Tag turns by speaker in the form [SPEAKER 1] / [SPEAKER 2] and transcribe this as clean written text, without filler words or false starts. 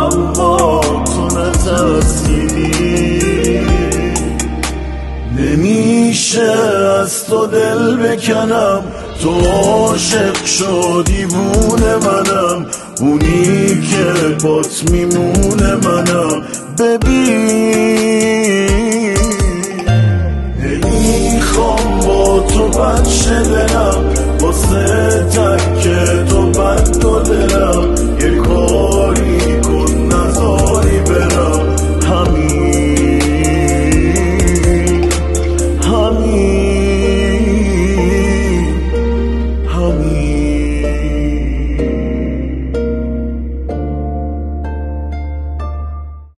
[SPEAKER 1] با تو نترسیدی. نمیشه از تو دل بکنم، تو عاشق شدی دیوونه منم، اونی که بات میمونه منم. ببین نمیخوام با تو بد شه دلم، واسه تک تو بد و دلم.